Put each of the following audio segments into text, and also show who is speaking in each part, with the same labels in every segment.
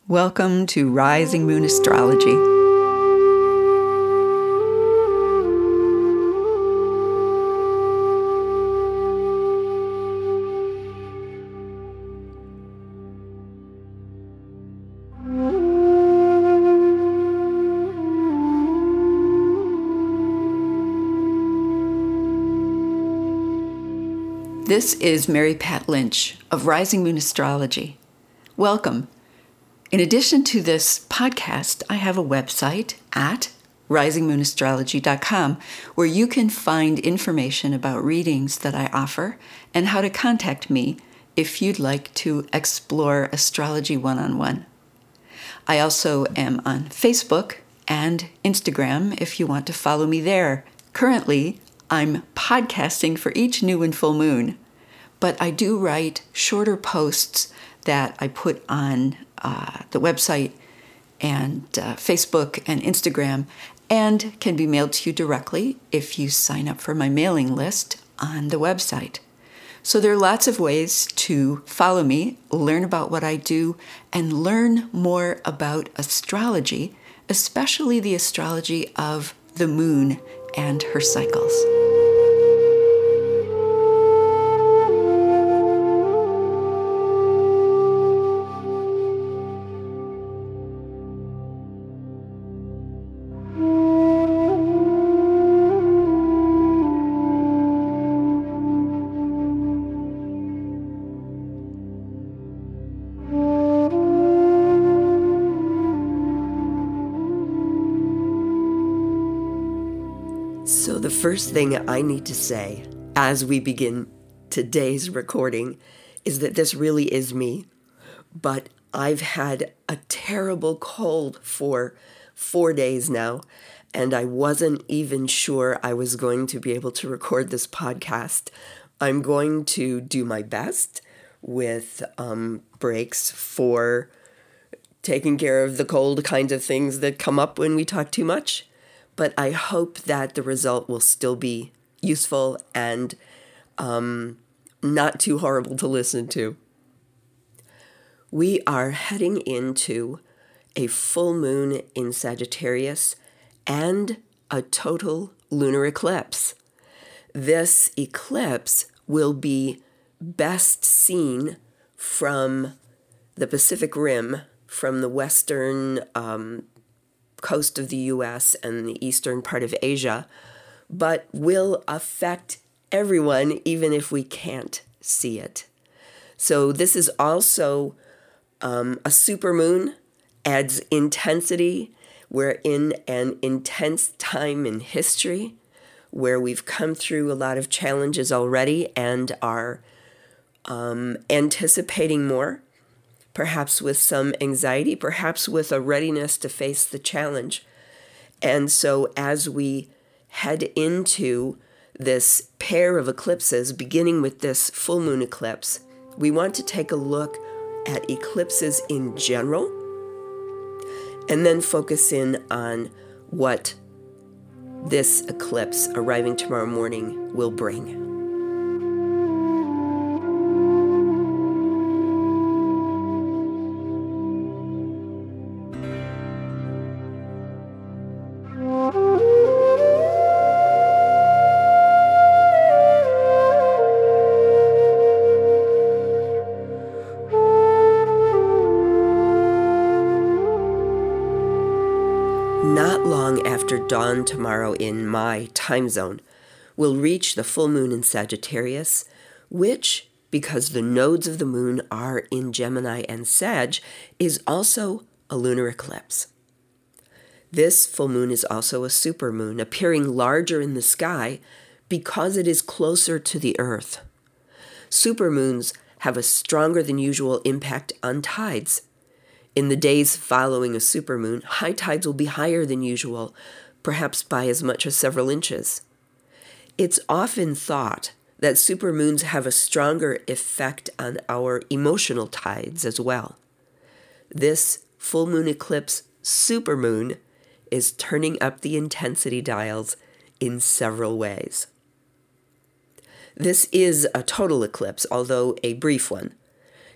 Speaker 1: Welcome to Rising Moon Astrology. This is Mary Pat Lynch of Rising Moon Astrology. Welcome. In addition to this podcast, I have a website at risingmoonastrology.com where you can find information about readings that I offer and how to contact me if you'd like to explore astrology one-on-one. I also am on Facebook and Instagram if you want to follow me there. Currently, I'm podcasting for each new and full moon, but I do write shorter posts that I put on the website and Facebook and Instagram, and can be mailed to you directly if you sign up for my mailing list on the website. So there are lots of ways to follow me, learn about what I do, and learn more about astrology, especially the astrology of the moon and her cycles.
Speaker 2: So the first thing I need to say as we begin today's recording is that this really is me, but I've had a terrible cold for 4 days now, and I wasn't even sure I was going to be able to record this podcast. I'm going to do my best with breaks for taking care of the cold kinds of things that come up when we talk too much. But I hope that the result will still be useful and not too horrible to listen to. We are heading into a full moon in Sagittarius and a total lunar eclipse. This eclipse will be best seen from the Pacific Rim, from the western coast of the U.S. and the eastern part of Asia, but will affect everyone even if we can't see it. So this is also a supermoon, adds intensity. We're in an intense time in history where we've come through a lot of challenges already and are anticipating more. Perhaps with some anxiety, perhaps with a readiness to face the challenge. And so as we head into this pair of eclipses, beginning with this full moon eclipse, we want to take a look at eclipses in general and then focus in on what this eclipse arriving tomorrow morning will bring. Not long after dawn tomorrow in my time zone, we'll reach the full moon in Sagittarius, which, because the nodes of the moon are in Gemini and Sag, is also a lunar eclipse. This full moon is also a supermoon, appearing larger in the sky because it is closer to the Earth. Supermoons have a stronger than usual impact on tides. In the days following a supermoon, high tides will be higher than usual, perhaps by as much as several inches. It's often thought that supermoons have a stronger effect on our emotional tides as well. This full moon eclipse supermoon is turning up the intensity dials in several ways. This is a total eclipse, although a brief one.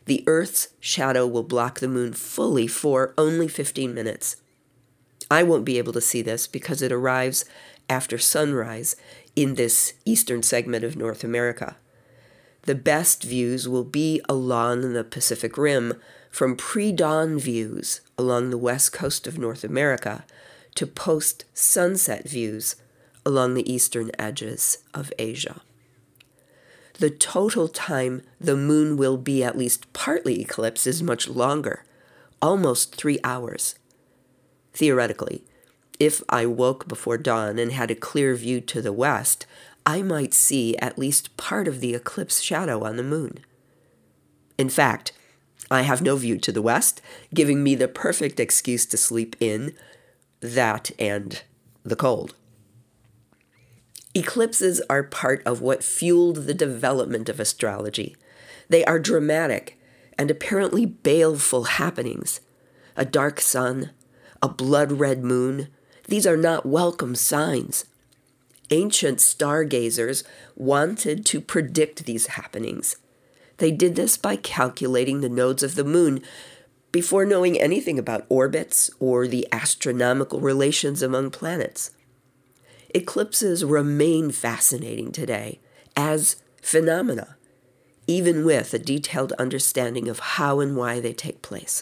Speaker 2: the Earth's shadow will block the moon fully for only 15 minutes. I won't be able to see this because it arrives after sunrise in this eastern segment of North America. The best views will be along the Pacific Rim, from pre-dawn views along the west coast of North America to post-sunset views along the eastern edges of Asia. The total time the moon will be at least partly eclipsed is much longer, almost 3 hours. Theoretically, if I woke before dawn and had a clear view to the west, I might see at least part of the eclipse shadow on the moon. In fact, I have no view to the west, giving me the perfect excuse to sleep in, that and the cold. Eclipses are part of what fueled the development of astrology. They are dramatic and apparently baleful happenings. A dark sun, a blood-red moon, these are not welcome signs. Ancient stargazers wanted to predict these happenings. They did this by calculating the nodes of the moon before knowing anything about orbits or the astronomical relations among planets. Eclipses remain fascinating today as phenomena, even with a detailed understanding of how and why they take place.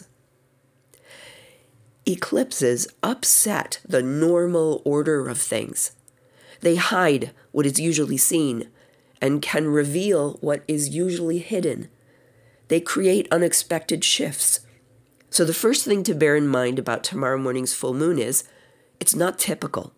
Speaker 2: Eclipses upset the normal order of things. They hide what is usually seen and can reveal what is usually hidden. They create unexpected shifts. So the first thing to bear in mind about tomorrow morning's full moon is it's not typical.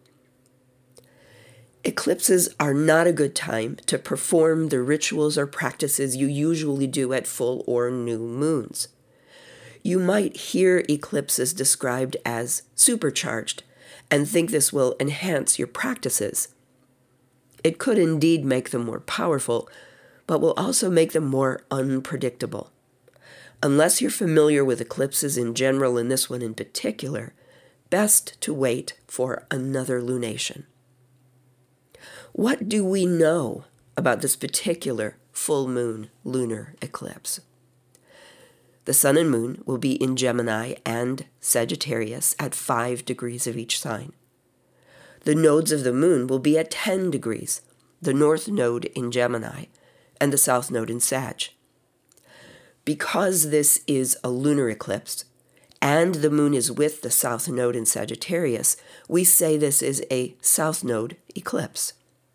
Speaker 2: Eclipses are not a good time to perform the rituals or practices you usually do at full or new moons. You might hear eclipses described as supercharged and think this will enhance your practices. It could indeed make them more powerful, but will also make them more unpredictable. Unless you're familiar with eclipses in general and this one in particular, best to wait for another lunation. What do we know about this particular full moon lunar eclipse? The sun and moon will be in Gemini and Sagittarius at 5 degrees of each sign. The nodes of the moon will be at 10 degrees, the north node in Gemini and the south node in Sag. Because this is a lunar eclipse and the moon is with the south node in Sagittarius, we say this is a south node eclipse.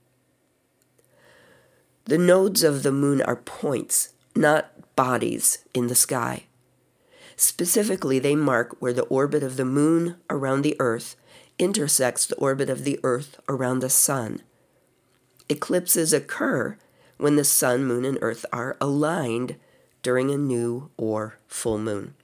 Speaker 2: The nodes of the moon are points, not bodies in the sky. Specifically, they mark where the orbit of the moon around the Earth intersects the orbit of the Earth around the sun. Eclipses occur when the sun, moon, and Earth are aligned during a new or full moon.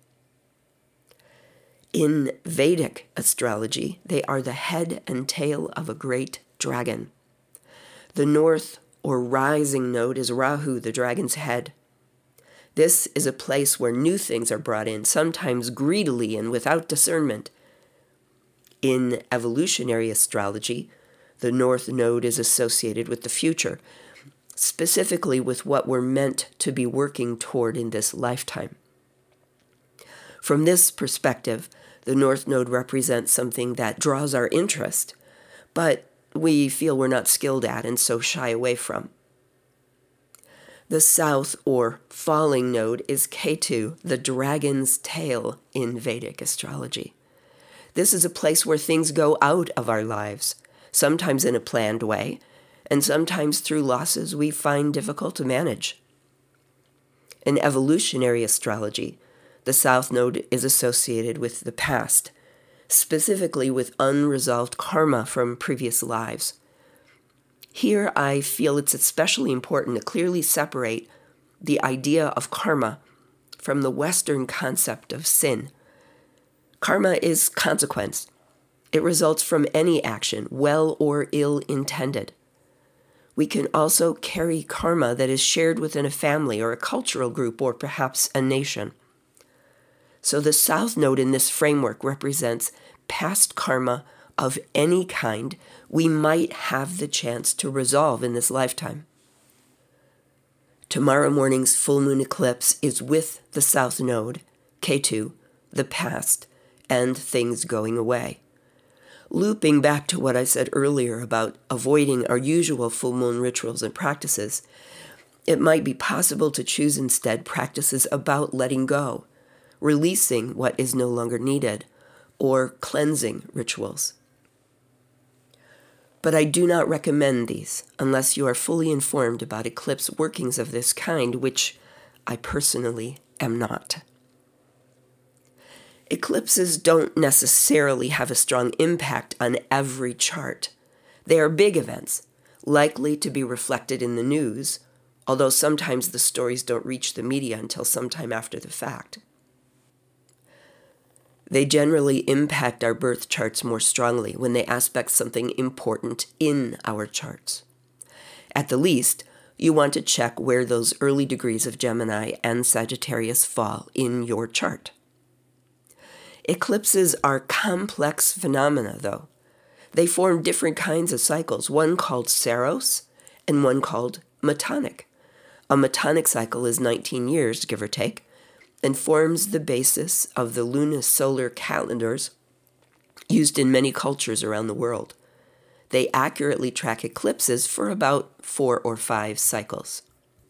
Speaker 2: In Vedic astrology, they are the head and tail of a great dragon. The north or rising node is Rahu, the dragon's head. This is a place where new things are brought in, sometimes greedily and without discernment. In evolutionary astrology, the north node is associated with the future, specifically with what we're meant to be working toward in this lifetime. From this perspective, the north node represents something that draws our interest, but we feel we're not skilled at and so shy away from. The south or falling node is Ketu, the dragon's tail in Vedic astrology. This is a place where things go out of our lives, sometimes in a planned way, and sometimes through losses we find difficult to manage. In evolutionary astrology, the south node is associated with the past, specifically with unresolved karma from previous lives. Here I feel it's especially important to clearly separate the idea of karma from the Western concept of sin. Karma is consequence. It results from any action, well or ill-intended. We can also carry karma that is shared within a family or a cultural group or perhaps a nation. So the south node in this framework represents past karma of any kind we might have the chance to resolve in this lifetime. Tomorrow morning's full moon eclipse is with the South Node, Ketu, the past, and things going away. Looping back to what I said earlier about avoiding our usual full moon rituals and practices, it might be possible to choose instead practices about letting go, releasing what is no longer needed, or cleansing rituals. But I do not recommend these unless you are fully informed about eclipse workings of this kind, which I personally am not. Eclipses don't necessarily have a strong impact on every chart. They are big events, likely to be reflected in the news, although sometimes the stories don't reach the media until sometime after the fact. They generally impact our birth charts more strongly when they aspect something important in our charts. At the least, you want to check where those early degrees of Gemini and Sagittarius fall in your chart. Eclipses are complex phenomena, though. They form different kinds of cycles, one called Saros and one called Metonic. A Metonic cycle is 19 years, give or take, and forms the basis of the lunisolar calendars used in many cultures around the world. They accurately track eclipses for about 4 or 5 cycles.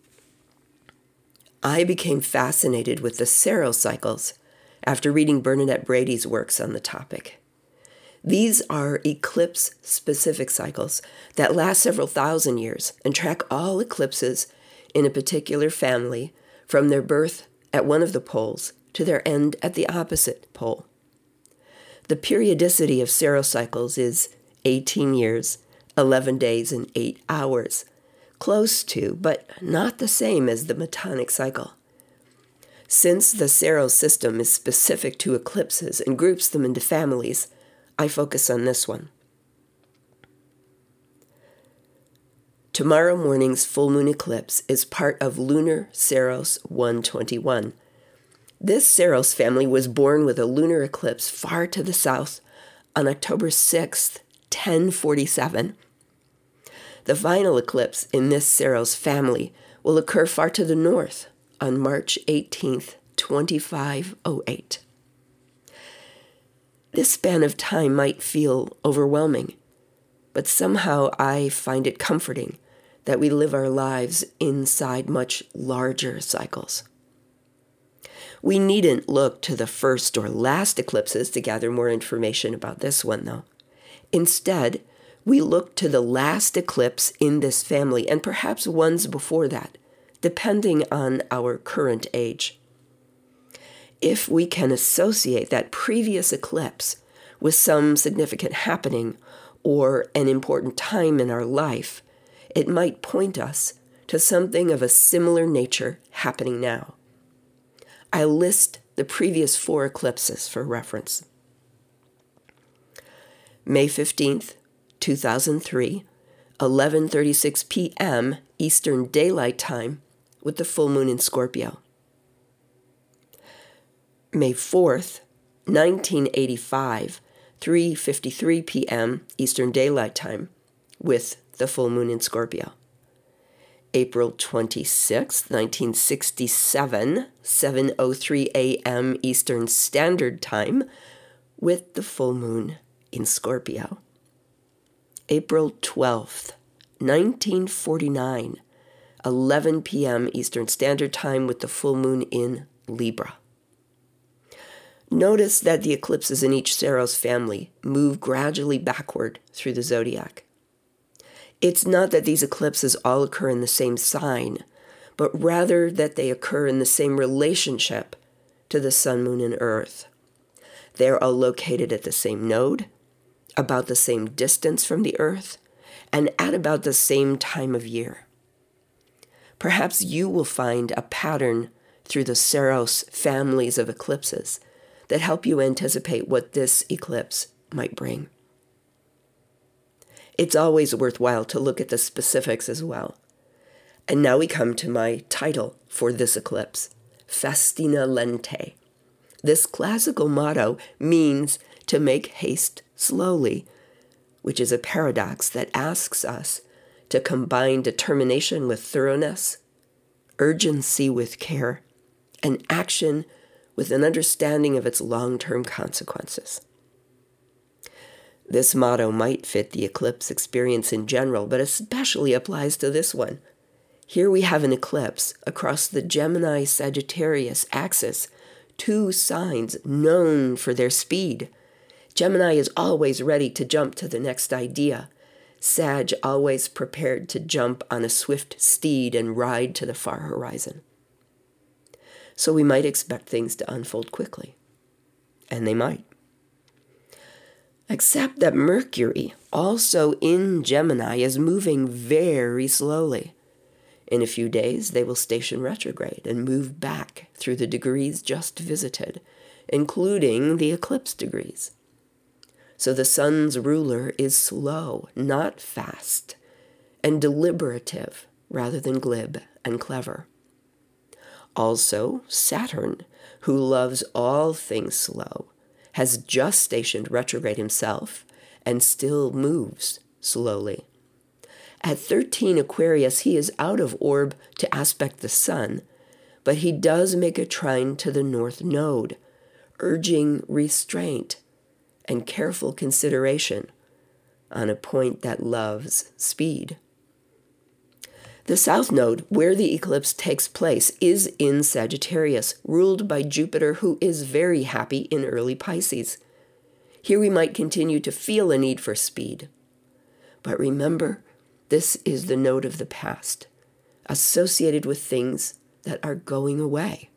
Speaker 2: I became fascinated with the Saros cycles after reading Bernadette Brady's works on the topic. These are eclipse-specific cycles that last several thousand years and track all eclipses in a particular family from their birth at one of the poles to their end at the opposite pole. The periodicity of Saros cycles is 18 years, 11 days, and 8 hours, close to, but not the same as the Metonic cycle. Since the Saros system is specific to eclipses and groups them into families, I focus on this one. Tomorrow morning's full moon eclipse is part of lunar Saros 121. This Saros family was born with a lunar eclipse far to the south on October 6th, 1047. The final eclipse in this Saros family will occur far to the north on March 18th, 2508. This span of time might feel overwhelming, but somehow I find it comforting that we live our lives inside much larger cycles. We needn't look to the first or last eclipses to gather more information about this one, though. Instead, we look to the last eclipse in this family and perhaps ones before that, depending on our current age. If we can associate that previous eclipse with some significant happening or an important time in our life, it might point us to something of a similar nature happening now. I list the previous 4 eclipses for reference. May 15th, 2003, 11:36 p.m. Eastern Daylight Time, with the full moon in Scorpio. May 4th, 1985, 3:53 p.m. Eastern Daylight Time, with the full moon in Scorpio. April 26th, 1967, 7:03 a.m. Eastern Standard Time, with the full moon in Scorpio. April 12th, 1949, 11 p.m. Eastern Standard Time, with the full moon in Libra. Notice that the eclipses in each Saros family move gradually backward through the zodiac. It's not that these eclipses all occur in the same sign, but rather that they occur in the same relationship to the sun, moon, and earth. They're all located at the same node, about the same distance from the earth, and at about the same time of year. Perhaps you will find a pattern through the Saros families of eclipses that help you anticipate what this eclipse might bring. It's always worthwhile to look at the specifics as well. And now we come to my title for this eclipse, Festina Lente. This classical motto means to make haste slowly, which is a paradox that asks us to combine determination with thoroughness, urgency with care, and action with an understanding of its long-term consequences. This motto might fit the eclipse experience in general, but especially applies to this one. Here we have an eclipse across the Gemini-Sagittarius axis, two signs known for their speed. Gemini is always ready to jump to the next idea. Sag always prepared to jump on a swift steed and ride to the far horizon. So we might expect things to unfold quickly. And they might. Except that Mercury, also in Gemini, is moving very slowly. In a few days, they will station retrograde and move back through the degrees just visited, including the eclipse degrees. So the sun's ruler is slow, not fast, and deliberative rather than glib and clever. Also, Saturn, who loves all things slow, has just stationed retrograde himself and still moves slowly. At 13 Aquarius, he is out of orb to aspect the sun, but he does make a trine to the North Node, urging restraint and careful consideration on a point that loves speed. The South Node, where the eclipse takes place, is in Sagittarius, ruled by Jupiter, who is very happy in early Pisces. Here we might continue to feel a need for speed. But remember, this is the node of the past, associated with things that are going away.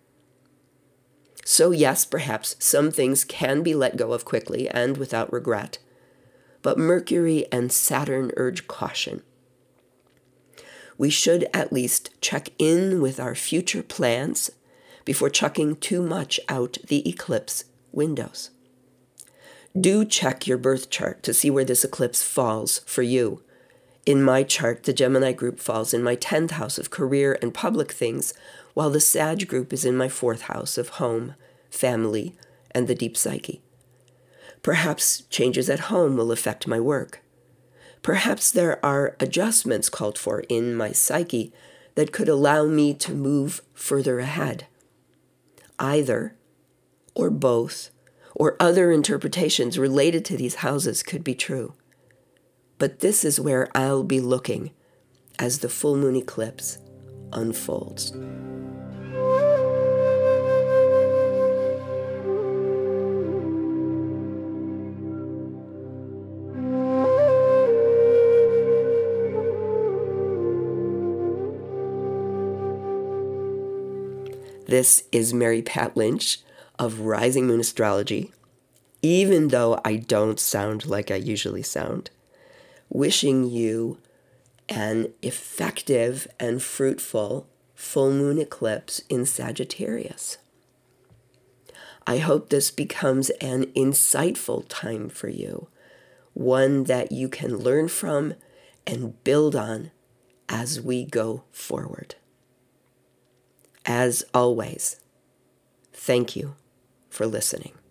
Speaker 2: So yes, perhaps some things can be let go of quickly and without regret, but Mercury and Saturn urge caution. We should at least check in with our future plans before chucking too much out the eclipse windows. Do check your birth chart to see where this eclipse falls for you. In my chart, the Gemini group falls in my 10th house of career and public things, while the Sag group is in my 4th house of home, family, and the deep psyche. Perhaps changes at home will affect my work. Perhaps there are adjustments called for in my psyche that could allow me to move further ahead. Either, or both, or other interpretations related to these houses could be true. But this is where I'll be looking as the full moon eclipse unfolds. This is Mary Pat Lynch of Rising Moon Astrology, even though I don't sound like I usually sound, wishing you an effective and fruitful full moon eclipse in Sagittarius. I hope this becomes an insightful time for you, one that you can learn from and build on as we go forward. As always, thank you for listening.